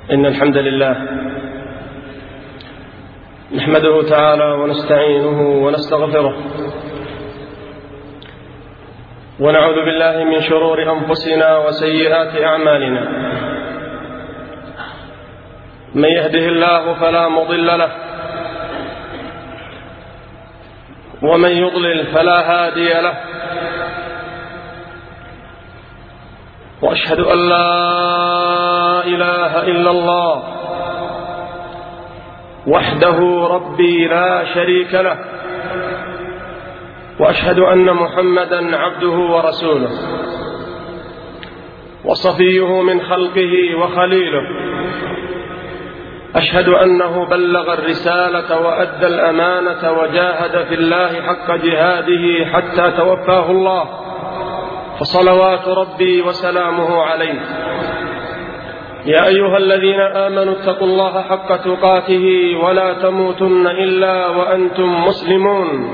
إن الحمد لله نحمده تعالى ونستعينه ونستغفره ونعوذ بالله من شرور أنفسنا وسيئات أعمالنا. من يهده الله فلا مضل له ومن يضلل فلا هادي له، وأشهد أن لا إله إلا الله وحده ربي لا شريك له، وأشهد أن محمدا عبده ورسوله وصفيه من خلقه وخليله. أشهد أنه بلغ الرسالة وأدى الأمانة وجاهد في الله حق جهاده حتى توفاه الله، فصلوات ربي وسلامه عليه. يا أيها الذين آمنوا اتقوا الله حق تقاته ولا تموتن إلا وأنتم مسلمون.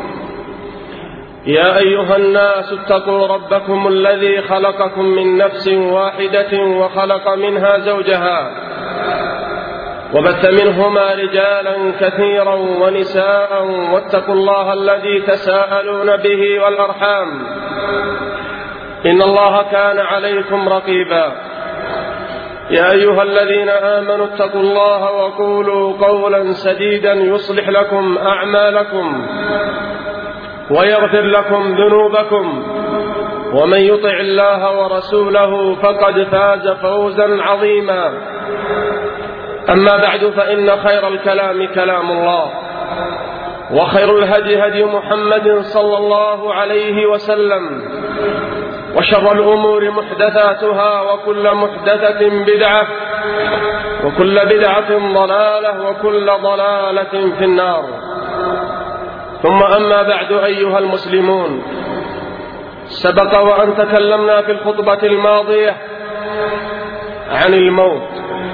يا أيها الناس اتقوا ربكم الذي خلقكم من نفس واحدة وخلق منها زوجها وبث منهما رجالا كثيرا ونساء، واتقوا الله الذي تساءلون به والأرحام إن الله كان عليكم رقيبا. يا أيها الذين آمنوا اتقوا الله وقولوا قولا سديدا يصلح لكم أعمالكم ويغفر لكم ذنوبكم، ومن يطع الله ورسوله فقد فاز فوزا عظيما. أما بعد، فإن خير الكلام كلام الله، وخير الهدي هدي محمد صلى الله عليه وسلم، وشر الأمور محدثاتها، وكل محدثة بدعة، وكل بدعة ضلالة، وكل ضلالة في النار. ثم أما بعد، أيها المسلمون، سبق وأن تكلمنا في الخطبة الماضية عن الموت،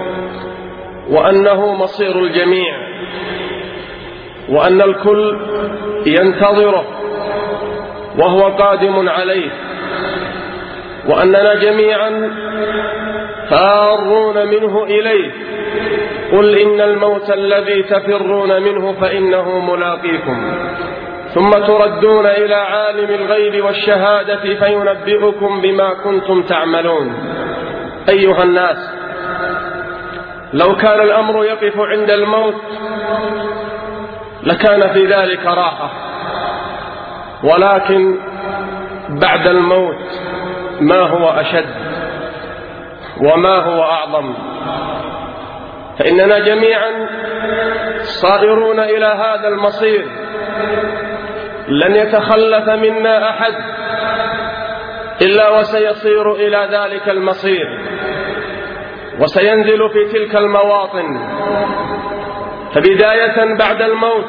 وأنه مصير الجميع، وأن الكل ينتظره وهو قادم عليه، وأننا جميعا فارون منه إليه. قل إن الموت الذي تفرون منه فإنه ملاقيكم، ثم تردون إلى عالم الغيب والشهادة فينبئكم بما كنتم تعملون. أيها الناس، لو كان الأمر يقف عند الموت لكان في ذلك راحة، ولكن بعد الموت ما هو أشد وما هو أعظم، فإننا جميعا صائرون إلى هذا المصير. لن يتخلف منا أحد إلا وسيصير إلى ذلك المصير، وسينزل في تلك المواطن. فبداية بعد الموت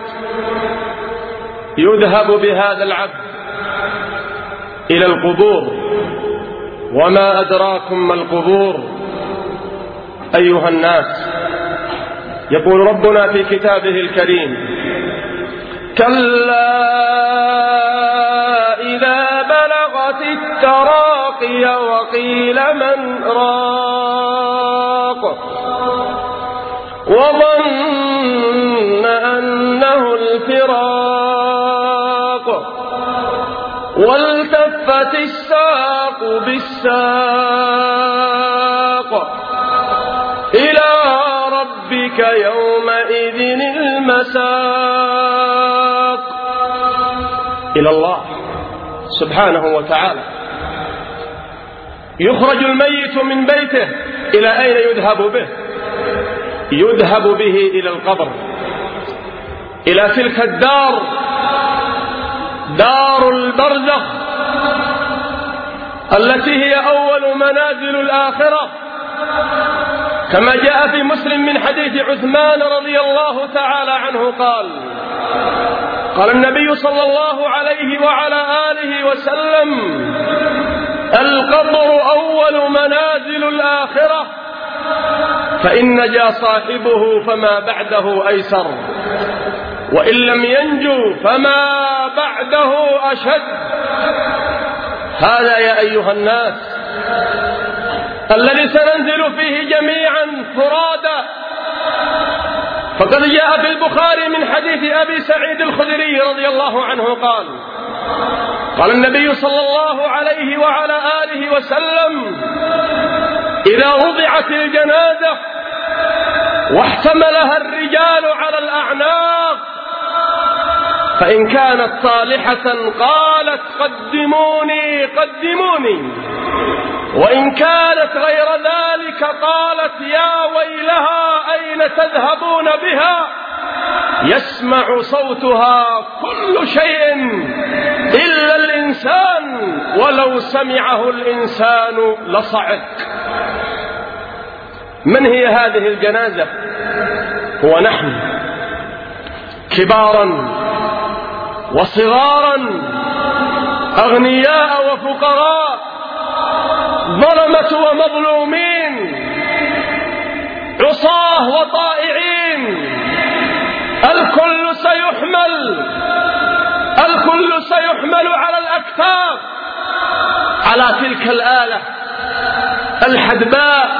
يذهب بهذا العبد إلى القبور، وما أدراكم ما القبور. أيها الناس، يقول ربنا في كتابه الكريم: كلا إذا بلغت التراقي وقيل من راق وظن أنه الفراق والتفت الساق بالساق إلى ربك يومئذ المساق. إلى الله سبحانه وتعالى. يخرج الميت من بيته، إلى أين يذهب به؟ يذهب به إلى القبر، إلى تلك الدار، دار البرزخ، التي هي أول منازل الآخرة، كما جاء في مسلم من حديث عثمان رضي الله تعالى عنه قال النبي صلى الله عليه وعلى آله وسلم: القبر أول منازل الآخرة، فإن نجا صاحبه فما بعده أيسر، وإن لم ينجو فما بعده أشد. هذا يا أيها الناس الذي سننزل فيه جميعا فرادا. فقد جاء في البخاري من حديث أبي سعيد الخدري رضي الله عنه قال النبي صلى الله عليه وعلى آله وسلم: إذا وضعت الجنازة واحتملها الرجال على الأعناق فإن كانت صالحة قالت: قدموني قدموني، وإن كانت غير ذلك قالت: يا ويلها أين تذهبون بها؟ يسمع صوتها كل شيء إلا الإنسان، ولو سمعه الإنسان لصعق. من هي هذه الجنازة؟ هو نحن، كبارا وصغارا، أغنياء وفقراء، ظلمة ومظلومين، عصاه وطائعين، الكل سيحمل على الأكتاف، على تلك الآلة الحدباء،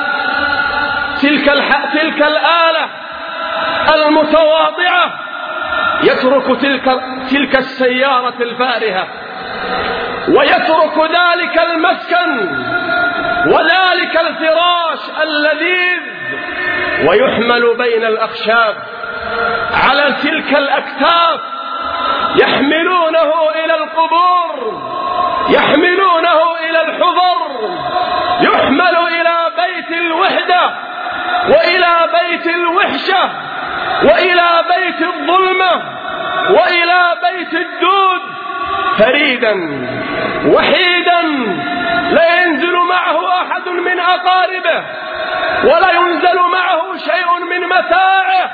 تلك الآلة المتواضعة، يترك تلك السيارة الفارهة، ويترك ذلك المسكن وذلك الفراش اللذيذ، ويحمل بين الأخشاب على تلك الأكتاف، يحملونه إلى القبور، يحملونه إلى الحضر، يحمل إلى بيت الوحدة، وإلى بيت الوحشة، وإلى بيت الظلمة، وإلى بيت الدود، فريدا وحيدا، لا ينزل معه أحد من أقاربه، ولا ينزل معه شيء من متاعه،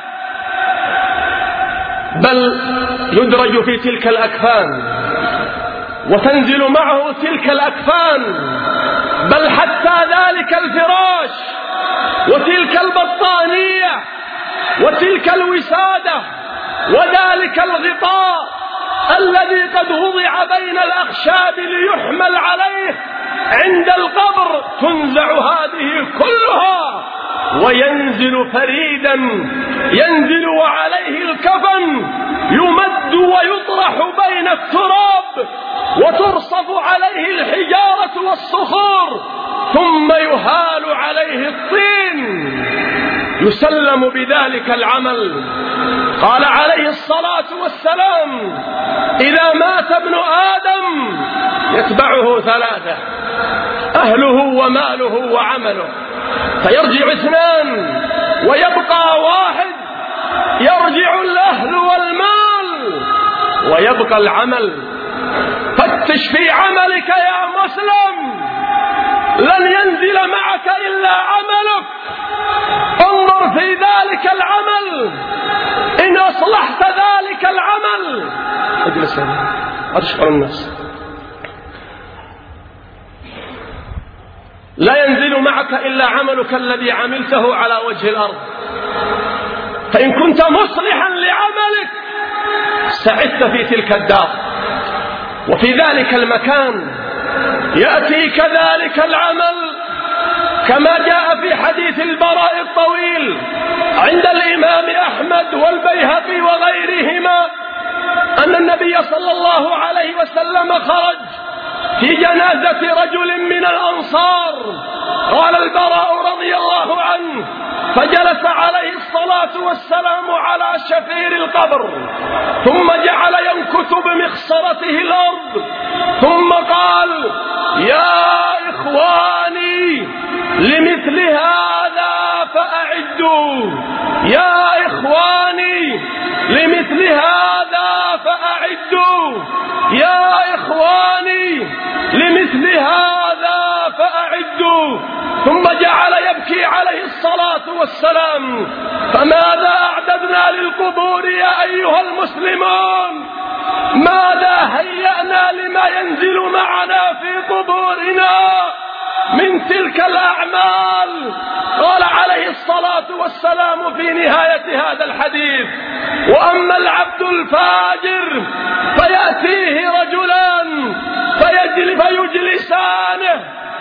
بل يدرج في تلك الأكفان، وتنزل معه تلك الأكفان، بل حتى ذلك الفراش، وتلك البطانية، وتلك الوسادة، وذلك الغطاء الذي قد وضع بين الأخشاب ليحمل عليه عند القبر، تنزع هذه كلها وينزل فريدا، ينزل وعليه الكفن، يمد ويطرح بين التراب، وترصف عليه الحجارة والصخور، ثم يهال عليه الطين، يسلم بذلك العمل. قال عليه الصلاة والسلام: إذا مات ابن آدم يتبعه ثلاثة: أهله وماله وعمله، فيرجع اثنان ويبقى واحد، يرجع الأهل والمال ويبقى العمل. فتش في عملك يا مسلم، لن ينزل معك إلا عملك. انظر في ذلك العمل، إن أصلحت ذلك العمل اجلس هنا أتشكر الناس، لا ينزل معك إلا عملك الذي عملته على وجه الأرض. فإن كنت مصلحا لعملك سعدت في تلك الدار، وفي ذلك المكان يأتيك ذلك العمل، كما جاء في حديث البراء الطويل عند الإمام أحمد والبيهقي وغيرهما أن النبي صلى الله عليه وسلم خرج في جنازة رجل من الأنصار. قال البراء رضي الله عنه: فجلس عليه الصلاة والسلام على شفير القبر، ثم جعل ينكت بمخصرته الأرض، ثم قال: يا إخواني لمثل هذا فأعدوا، يا إخواني لمثل هذا فأعدوا، يا إخواني لمثل هذا فأعدوا. ثم جعل يبكي عليه الصلاة والسلام: فماذا أعددنا للقبور يا أيها المسلمون؟ ماذا هيأنا لما ينزل معنا في قبورنا من تلك الأعمال؟ قال عليه الصلاة والسلام في نهاية هذا الحديث: وأما العبد الفاجر فيأتيه رجلان فيجلسانه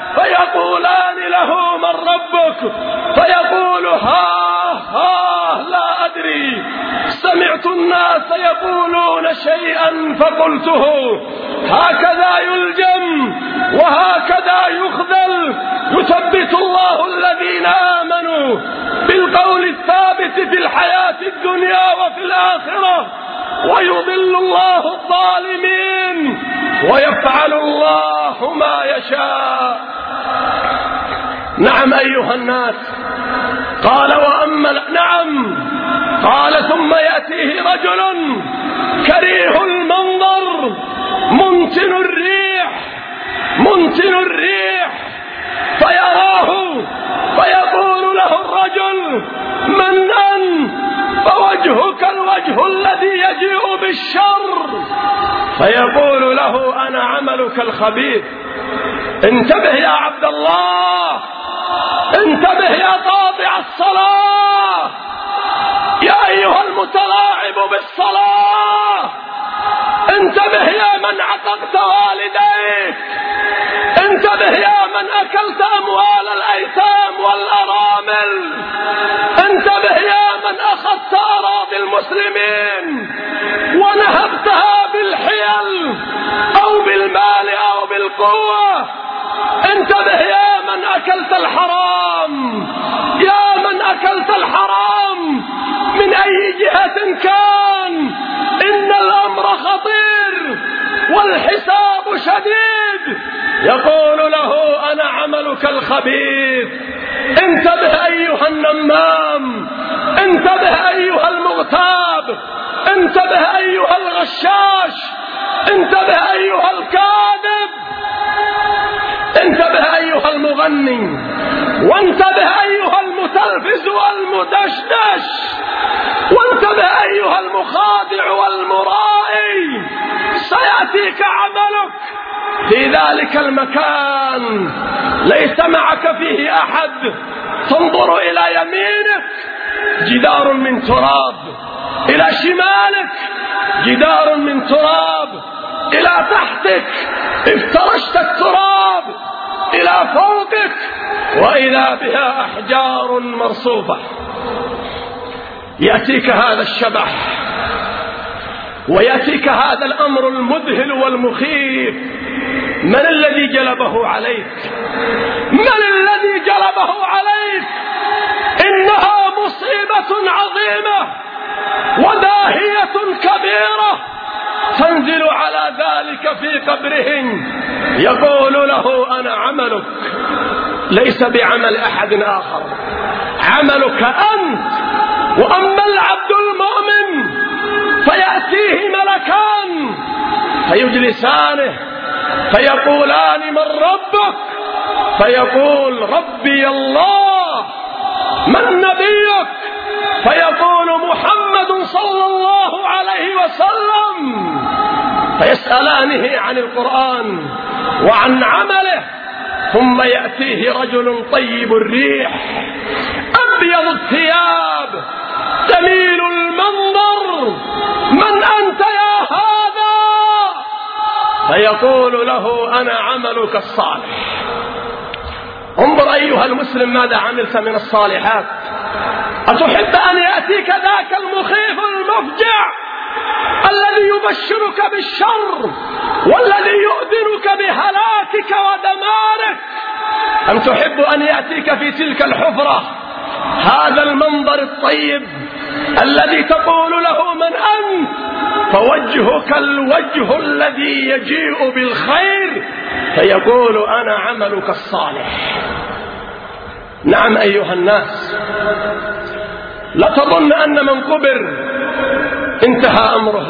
فيقولان له من ربك؟ فيقول ها لا أدري، سمعت الناس يقولون شيئا فقلته. هكذا يلجم وهكذا يخذل. يثبت الله الذين آمنوا بالقول الثابت في الحياة الدنيا وفي الآخرة، ويضل الله الظالمين، ويفعل الله ما يشاء. نعم أيها الناس. قال نعم. قال ثم يأتيه رجل كريه المنظر منتن الريح فيراه فيقول له الرجل من أنت؟ فوجهك الوجه الذي يجيء بالشر. فيقول له أنا عملك الخبيث. انتبه يا عبد الله، انتبه يا قاطع الصلاة، يا أيها المتلاعب بالصلاة، انتبه يا من عققت والديك، انتبه يا من أكلت أموال الأيتام والأرامل، انتبه يا من أخذت أراضي المسلمين ونهبتها بالحيل أو بالمال أو بالقوة. انتبه يا من أكلت الحرام، يا من أكلت الحرام من أي جهة كان. إن الأمر خطير والحساب شديد. يقول له أنا عملك الخبيث. انتبه أيها النمام، انتبه أيها المغتاب، انتبه أيها الغشاش، انتبه أيها الكاذب، انتبه أيها المغني، وانتبه أيها المتلفز والمدشدش، وانتبه أيها المخادع والمرائي. سيأتيك عملك في ذلك المكان ليس معك فيه أحد. تنظر إلى يمينك جدار من تراب، إلى شمالك جدار من تراب، إلى تحتك افترشت التراب، إلى فوقك وإذا بها أحجار مرصوفة. يأتيك هذا الشبح ويأتيك هذا الأمر المذهل والمخيف. من الذي جلبه عليك؟ من الذي جلبه عليك؟ إنها مصيبة عظيمة وداهية كبيرة تنزل على ذلك في قبرهم. يقول له أنا عملك، ليس بعمل أحد آخر، عملك أنت. وأما العبد المؤمن فيأتيه ملكان فيجلسانه فيقولان من ربك؟ فيقول ربي الله. من نبيك؟ فيقول محمد صلى الله عليه وسلم. فيسألانه عن القرآن وعن عمله. ثم يأتيه رجل طيب الريح أبيض الثياب جميل المنظر. من أنت يا هذا؟ فيقول له أنا عملك الصالح. انظر أيها المسلم ماذا عملت من الصالحات. أتحب أن يأتيك ذاك المخيف المفجع الذي يبشرك بالشر والذي يؤذنك بهلاكك ودمارك، أم تحب أن يأتيك في تلك الحفرة هذا المنظر الطيب الذي تقول له من أنت؟ فوجهك الوجه الذي يجيء بالخير. فيقول أنا عملك الصالح. نعم أيها الناس، لا تظن أن من قبر انتهى أمره.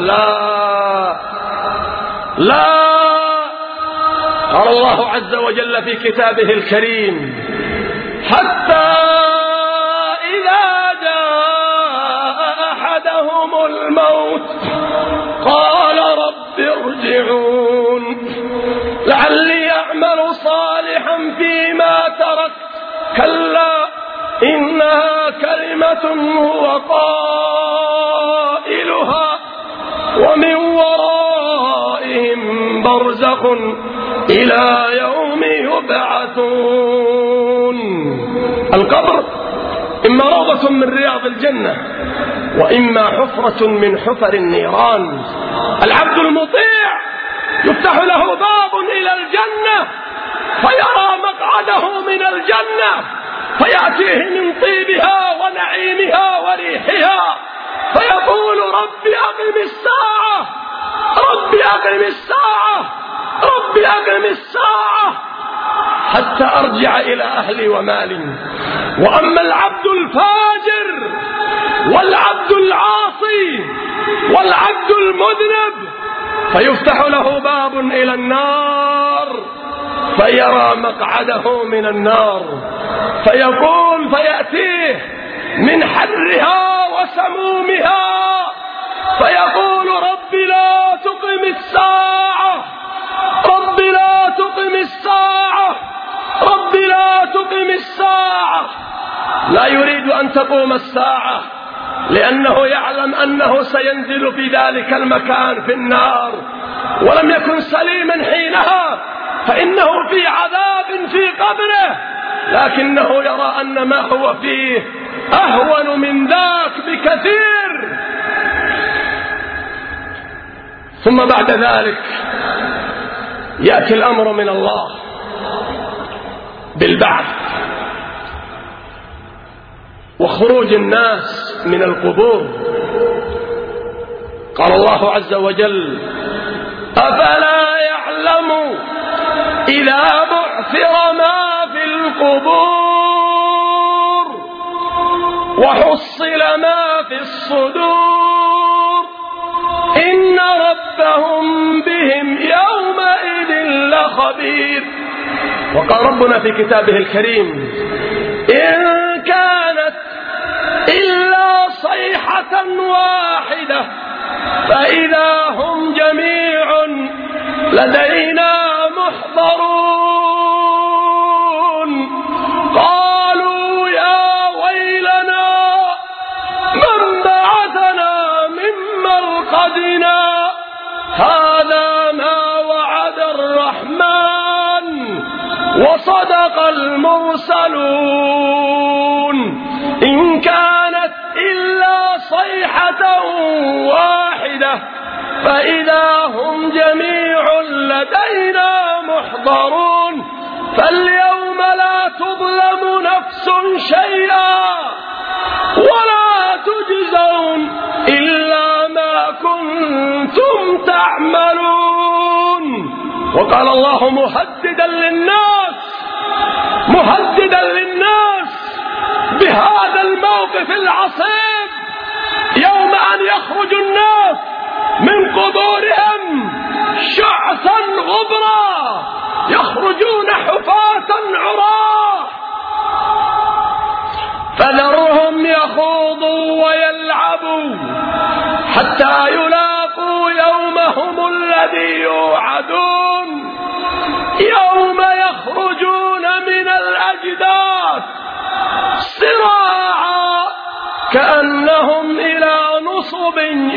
لا. قال الله عز وجل في كتابه الكريم حتى إذا جاء أحدهم الموت قال رب ارجعون لعلي أعمل صالحا فيما تركت كلا إنها كلمة هو قائلها ومن ورائهم برزخ إلى يوم يبعثون. القبر إما روضة من رياض الجنة وإما حفرة من حفر النيران. العبد المطيع يفتح له باب إلى الجنة فيرى مقعده من الجنة فيأتيه من طيبها ونعيمها وريحها فيقول رب أقم الساعة، رب أقم الساعة، رب أقم الساعة حتى أرجع إلى أهلي ومالي. وأما العبد الفاجر والعبد العاصي والعبد المذنب فيفتح له باب إلى النار فيرى مقعده من النار فيقول فيأتيه من حرها وسمومها فيقول رب لا تقم الساعة، رب لا تقم الساعة، رب لا تقم الساعة. لا يريد أن تقوم الساعة لأنه يعلم أنه سينزل في ذلك المكان في النار ولم يكن سليما حينها فإنه في عذاب في قبره، لكنه يرى أن ما هو فيه أهون من ذاك بكثير. ثم بعد ذلك يأتي الأمر من الله بالبعث وخروج الناس من القبور. قال الله عز وجل أفلا يعلم إذا بعثر ما في القبور وحصل ما في الصدور إن ربهم بهم يومئذ لخبير. وقال ربنا في كتابه الكريم إن كانت إلا صيحة واحدة فإذا هم جميع لدينا محضرون قالوا يا ويلنا من بعثنا من مرقدنا هذا ما وعد الرحمن وصدق المرسلون إن كانت إلا صيحة واحدة فإذا هم جميع لدينا محضرون فاليوم لا تظلم نفس شيئا ولا تجزون إلا ما كنتم تعملون. وقال الله مهددا للناس بهذا الموقف العصيب يوم أن يخرج الناس من قبورهم شعثا غبرا يخرجون حفاة عراة فذرهم يخوضوا ويلعبوا حتى يلاقوا يومهم الذي يوعدون يوم يخرجون من الأجداث سراعا كأنهم إلى نصب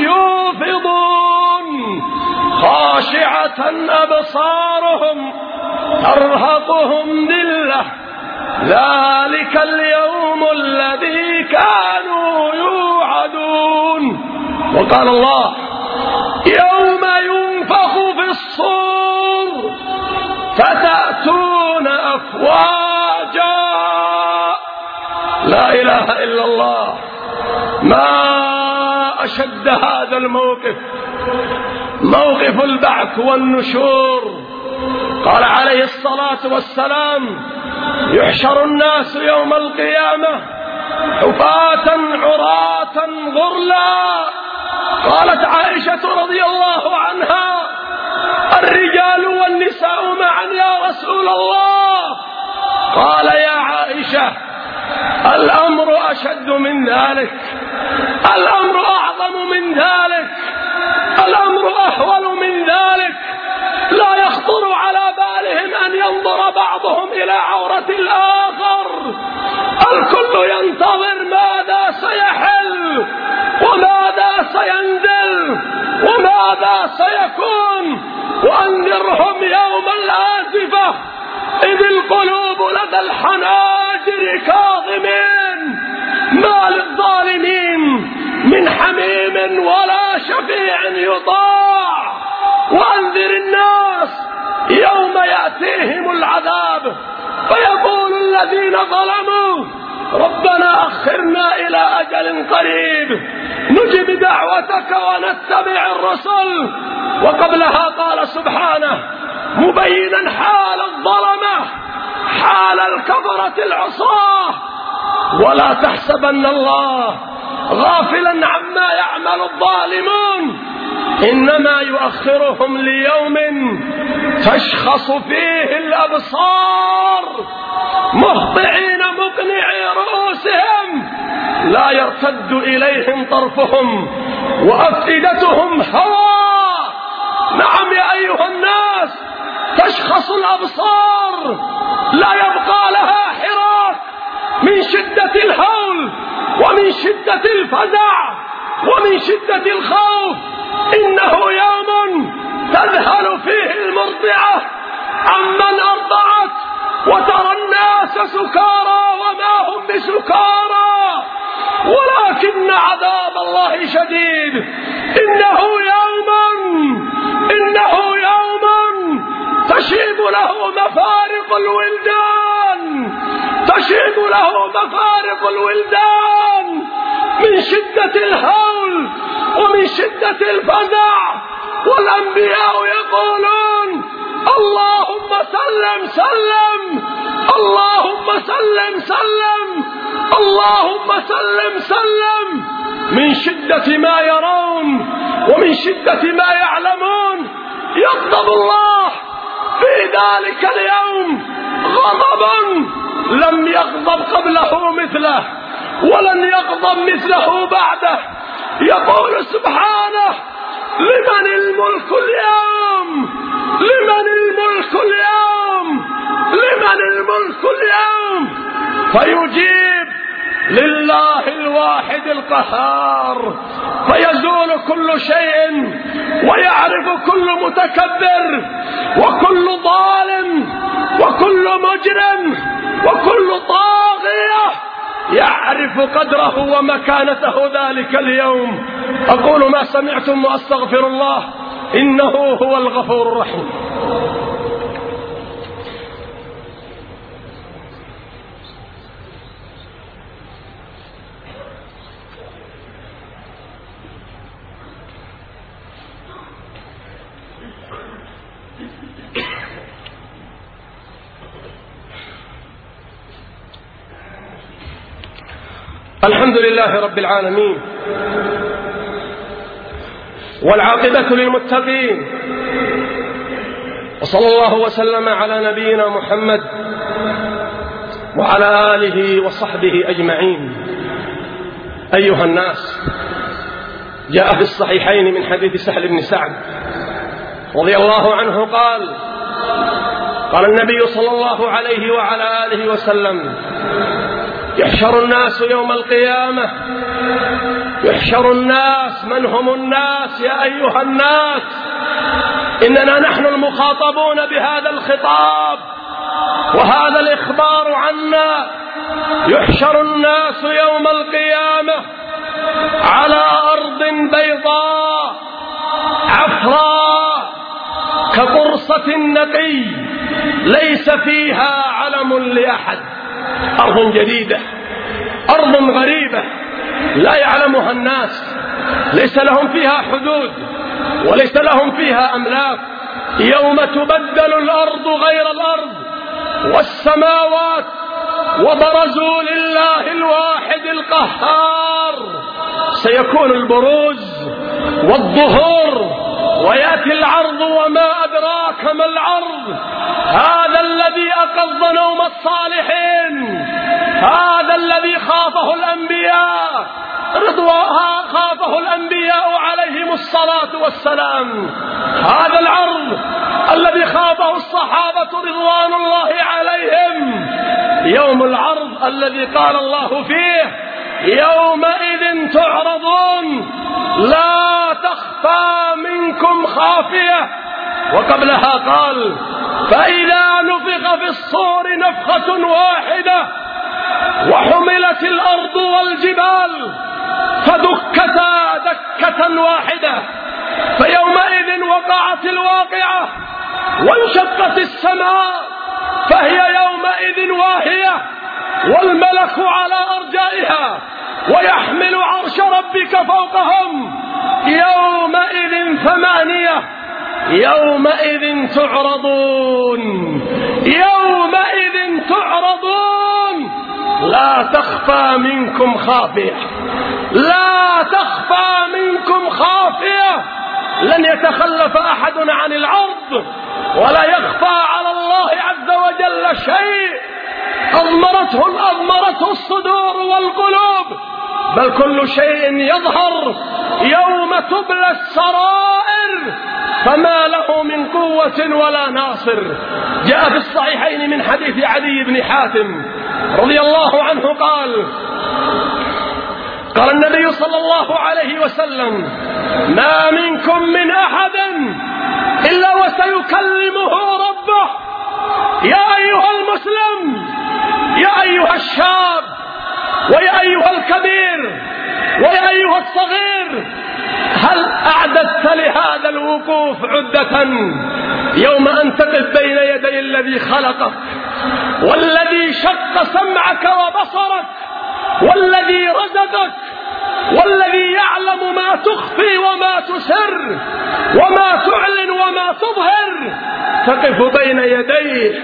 يوفضون خاشعة أبصارهم ترهقهم ذلة ذلك اليوم الذي كانوا يوعدون. وقال الله يوم ينفخ في الصور فتأتون أفواجا. لا إله إلا الله. ما أشد هذا الموقف، موقف البعث والنشور. قال عليه الصلاة والسلام يحشر الناس يوم القيامة حفاة عراة غرلا. قالت عائشة رضي الله عنها الرجال والنساء معا يا رسول الله؟ قال يا عائشة الأمر أشد من ذلك، الأمر أعظم من ذلك، الأمر أهول من ذلك. لا يخطر على بالهم أن ينظر بعضهم إلى عورة الآخر. الكل ينتظر ماذا سيحل وماذا سينزل وماذا سيكون. وأنذرهم يوم الآزفة إذ القلوب لدى الحناجر كاظمين ما للظالمين من حميم ولا شفيع يطاع وأنذر الناس يوم يأتيهم العذاب فيقول الذين ظلموا ربنا أخرنا إلى أجل قريب نجب دعوتك ونتبع الرسل. وقبلها قال سبحانه مبينا حال الظلمة حال الكفرة العصاة ولا تحسبن الله غافلا عما يعمل الظالمون إنما يؤخرهم ليوم تشخص فيه الأبصار مهطعين مقنعي رؤوسهم لا يرتد إليهم طرفهم وأفئدتهم هواء. نعم يا أيها الناس تشخص الأبصار لا يبقى لها حراك من شدة الهول ومن شدة الفزع ومن شدة الخوف. إنه يوم تذهل فيه المرضعة عمن أرضعت وترى الناس سكارى وما هم بسكارى ولكن عذاب الله شديد. إنه يوم تشيب له مفارق الولدان تشيب له مفارق الولدان من شدة الهول ومن شدة الفزع. والأنبياء يقولون اللهم سلم سلم اللهم سلم سلم اللهم سلم سلم من شدة ما يرون ومن شدة ما يعلمون. يغضب الله في ذلك اليوم غضبا لم يغضب قبله مثله ولن يغضب مثله بعده. يقول سبحانه لمن الملك اليوم لمن الملك اليوم لمن الملك اليوم فيجيب لله الواحد القهار فيزول كل شيء ويعرف كل متكبر وكل ظالم وكل مجرم وكل طاغية يعرف قدره ومكانته ذلك اليوم. أقول ما سمعتم وأستغفر الله إنه هو الغفور الرحيم. الحمد لله رب العالمين والعاقبة للمتقين وصلى الله وسلم على نبينا محمد وعلى آله وصحبه أجمعين. أيها الناس جاء في الصحيحين من حديث سهل بن سعد رضي الله عنه قال النبي صلى الله عليه وعلى آله وسلم يحشر الناس يوم القيامة يحشر الناس. من هم الناس يا أيها الناس؟ إننا نحن المخاطبون بهذا الخطاب وهذا الإخبار عنا. يحشر الناس يوم القيامة على أرض بيضاء عفراء كقرصة النقي ليس فيها علم لأحد. أرض جديدة أرض غريبة لا يعلمها الناس ليس لهم فيها حدود وليس لهم فيها أملاك. يوم تبدل الأرض غير الأرض والسماوات وبرزوا لله الواحد القهار. سيكون البروز والظهور ويأتي العرض وما أدراك ما العرض. هذا الذي أقض نوم الصالحين هذا الذي خافه الأنبياء خافه الأنبياء عليهم الصلاة والسلام. هذا العرض الذي خافه الصحابة رضوان الله عليهم. يوم العرض الذي قال الله فيه يومئذ تعرضون لا تخفى منكم خافية وقبلها قال: فإذا نفخ في الصور نفخة واحدة وحملت الأرض والجبال فدكتا دكة واحدة فيومئذ وقعت الواقعة وانشقت السماء فهي يومئذ واهية والملك على أرجائها ويحمل عرش ربك فوقهم يومئذ ثمانية يومئذ تعرضون يومئذ تعرضون لا تخفى منكم خافية لا تخفى منكم خافية. لن يتخلف أحد عن العرض ولا يخفى على الله عز وجل شيء أضمرته الصدور والقلوب، بل كل شيء يظهر يوم تبلى السرائر فما له من قوة ولا ناصر. جاء في الصحيحين من حديث عدي بن حاتم رضي الله عنه قال النبي صلى الله عليه وسلم: ما منكم من أحد إلا وسيكلمه ربه. يا أيها المسلم، يا أيها الشاب، ويا أيها الكبير، ويا أيها الصغير، هل أعددت لهذا الوقوف عدة يوم أن تقف بين يدي الذي خلقك والذي شق سمعك وبصرك والذي رزقك والذي يعلم ما تخفي وما تسر وما تعلن وما تظهر، تقف بين يديه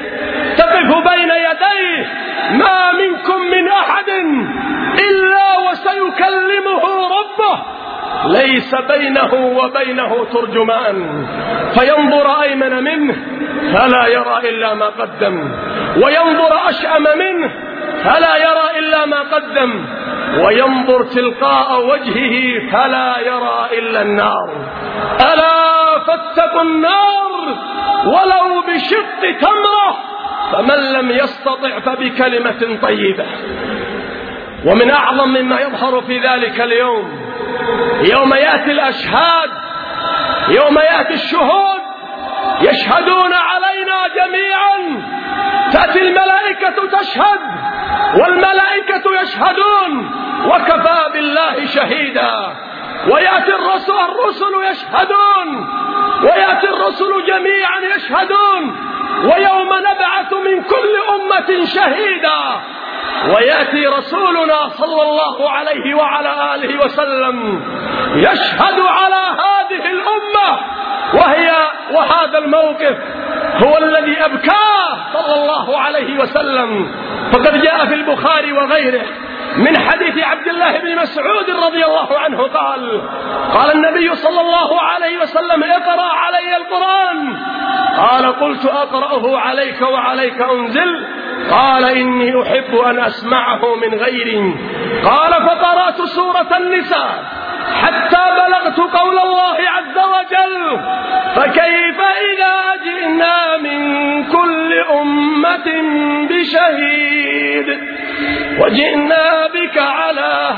ما منكم من أحد إلا وسيكلمه ربه ليس بينه وبينه ترجمان، فينظر أيمن منه فلا يرى إلا ما قدم، وينظر أشأم منه فلا يرى إلا ما قدم، وينظر تلقاء وجهه فلا يرى إلا النار. ألا فاتقوا النار ولو بشق تمرة، فمن لم يستطع فبكلمة طيبة. ومن أعظم مما يظهر في ذلك اليوم يوم يأتي الأشهاد، يوم يأتي الشهود يشهدون علينا جميعا، تأتي الملائكة تشهد والملائكة يشهدون وكفى بالله شهيدا، ويأتي الرسل يشهدون، ويأتي الرسل جميعا يشهدون، ويوم نبعث من كل أمة شهيدا، ويأتي رسولنا صلى الله عليه وعلى آله وسلم يشهد على هذه الأمة، وهذا الموقف هو الذي أبكاه صلى الله عليه وسلم. فقد جاء في البخاري وغيره من حديث عبد الله بن مسعود رضي الله عنه قال النبي صلى الله عليه وسلم: اقرأ علي القرآن. قال: قلت: أقرأه عليك وعليك أنزل؟ قال: إني أحب أن أسمعه من غيري. قال: فقرأت سورة النساء حتى بلغت قول الله عز وجل: فكيف إذا جئنا من كل أمة بشهيد وجئنا بك على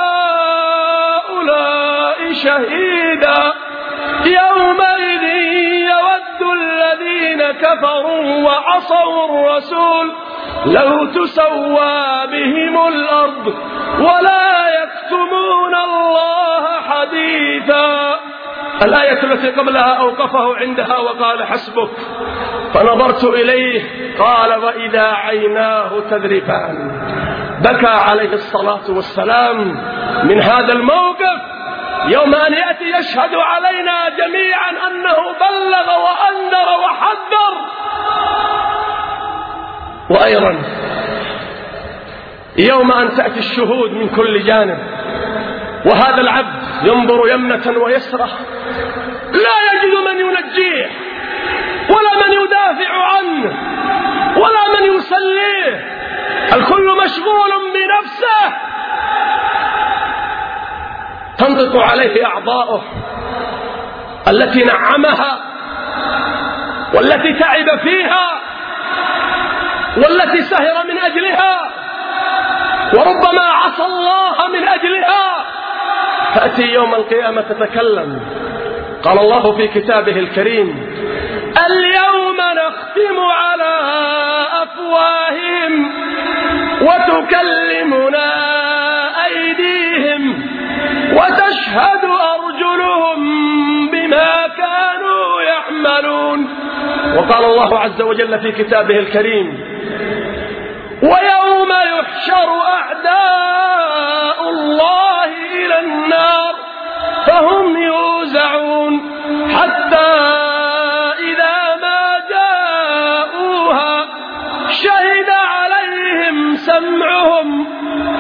هؤلاء شهيدا، يومئذ يود الذين كفروا وعصوا الرسول لو تسوى بهم الأرض ولا يكتمون الله حديثا. الآية التي قبلها أوقفه عندها وقال: حسبك. فنظرت إليه قال: وإذا عيناه تذرفان. بكى عليه الصلاة والسلام من هذا الموقف يوم أن يأتي يشهد علينا جميعا أنه بلغ وأنذر وحذر. وأيضا يوم أن تأتي الشهود من كل جانب، وهذا العبد ينظر يمنة ويسرة لا يجد من ينجيه ولا من يدافع عنه ولا من يسليه، الكل مشغول بنفسه، تنطق عليه أعضاؤه التي نعمها والتي تعب فيها والتي سهر من أجلها وربما عصى الله من أجلها، تأتي يوم القيامة تتكلم. قال الله في كتابه الكريم: اليوم نختم على أفواههم وتكلمنا أيديهم وتشهد أرجلهم بما كانوا يعملون. وقال الله عز وجل في كتابه الكريم: ويوم يحشر أعداء الله إلى النار فهم يوزعون حتى إذا ما جاءوها شهد عليهم سمعهم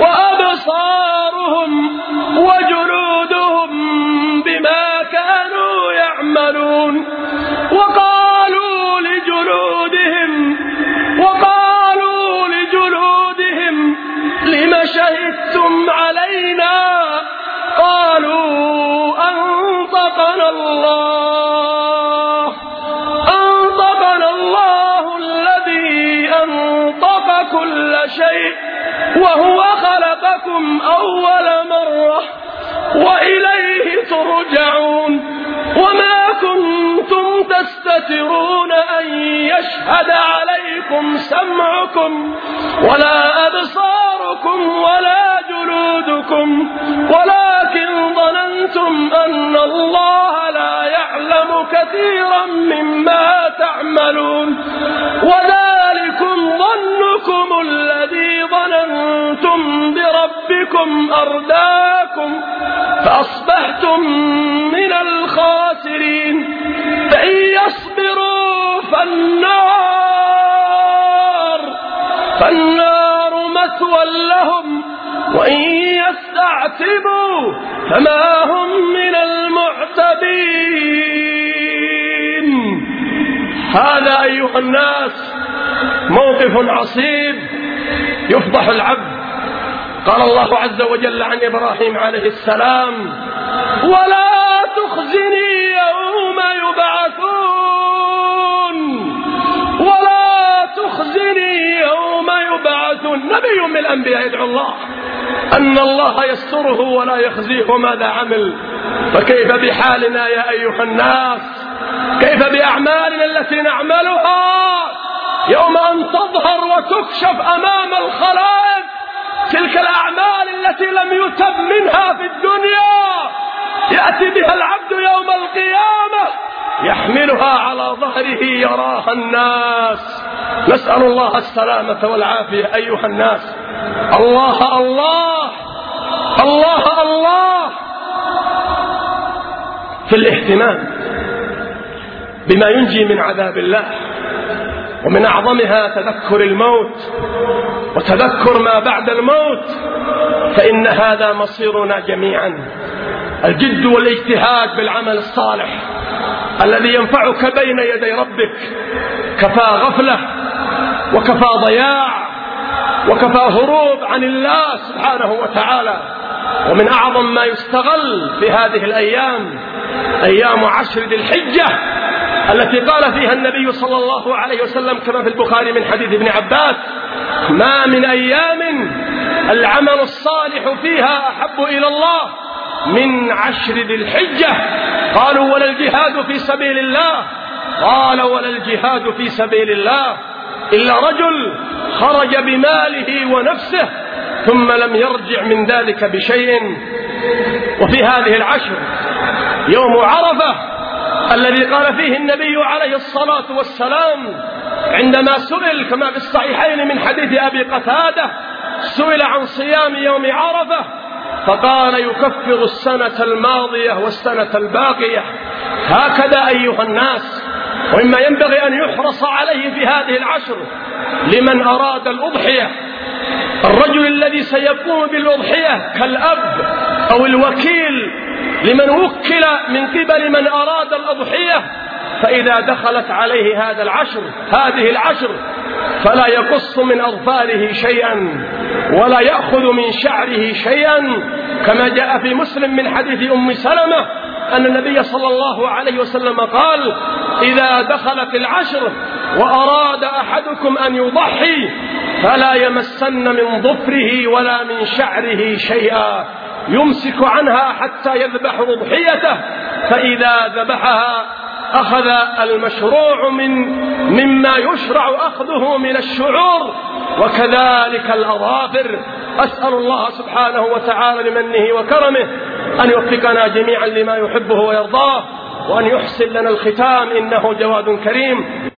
وأبصارهم وجلودهم بما كانوا يعملون. وقالوا لجلودهم لم شهدتم علينا؟ قالوا أنطقنا الله الذي أنطق كل شيء وهو خلقكم أول مرة وإليه ترجعون. وما كنتم تستترون أن يشهد عليكم سمعكم ولا أبصاركم ولا جلودكم ولكن ظننتم أن الله لا يعلم كثيرا مما تعملون. وذلكم ظنكم الذي ظننتم بربكم أرداكم فأصبحتم من الخاسرين. فإن يصبروا فالنار مثوى لهم وإن يستعتبوا فما هم من المعتبين. هذا أيها الناس موقف عصيب يفضح العبد. قال الله عز وجل عن إبراهيم عليه السلام: ولا تخزني يوم يبعثون. نبي من الأنبياء يدعو الله أن الله يستره ولا يخزيه وماذا عمل. فكيف بحالنا يا أيها الناس؟ كيف بأعمالنا التي نعملها يوم أن تظهر وتكشف أمام الخلائق تلك الأعمال التي لم يتب منها في الدنيا؟ يأتي بها العبد يوم القيامة يحملها على ظهره يراها الناس. نسأل الله السلامة والعافية أيها الناس. الله الله الله الله في الاهتمام بما ينجي من عذاب الله، ومن أعظمها تذكر الموت وتذكر ما بعد الموت، فإن هذا مصيرنا جميعا. الجد والاجتهاد بالعمل الصالح الذي ينفعك بين يدي ربك كفى غفلة وكفى ضياع وكفى هروب عن الله سبحانه وتعالى. ومن أعظم ما يستغل في هذه الأيام أيام 10 ذي الحجة التي قال فيها النبي صلى الله عليه وسلم كما في البخاري من حديث ابن عباس: ما من أيام العمل الصالح فيها أحب إلى الله من 10 ذي الحجة. قالوا: ولا الجهاد في سبيل الله؟ قال: ولا الجهاد في سبيل الله إلا رجل خرج بماله ونفسه ثم لم يرجع من ذلك بشيء. وفي هذه العشر يوم عرفة الذي قال فيه النبي عليه الصلاة والسلام عندما سئل كما في الصحيحين من حديث أبي قتادة، سئل عن صيام يوم عرفة فقال: يكفر السنة الماضية والسنة الباقية. هكذا أيها الناس، ومما ينبغي أن يحرص عليه في هذه العشر لمن أراد الأضحية، الرجل الذي سيقوم بالأضحية كالأب أو الوكيل لمن وكل من قبل من أراد الأضحية، فإذا دخلت عليه هذه العشر فلا يقص من أظفاره شيئا ولا يأخذ من شعره شيئا، كما جاء في مسلم من حديث أم سلمة أن النبي صلى الله عليه وسلم قال: إذا دخلت العشر وأراد أحدكم أن يضحي فلا يمسن من ظفره ولا من شعره شيئا، يمسك عنها حتى يذبح أضحيته، فإذا ذبحها أخذ المشروع مما يشرع أخذه من الشعور، وكذلك الأظافر. أسأل الله سبحانه وتعالى بمنه وكرمه أن يوفقنا جميعا لما يحبه ويرضاه، وأن يحسن لنا الختام، إنه جواد كريم.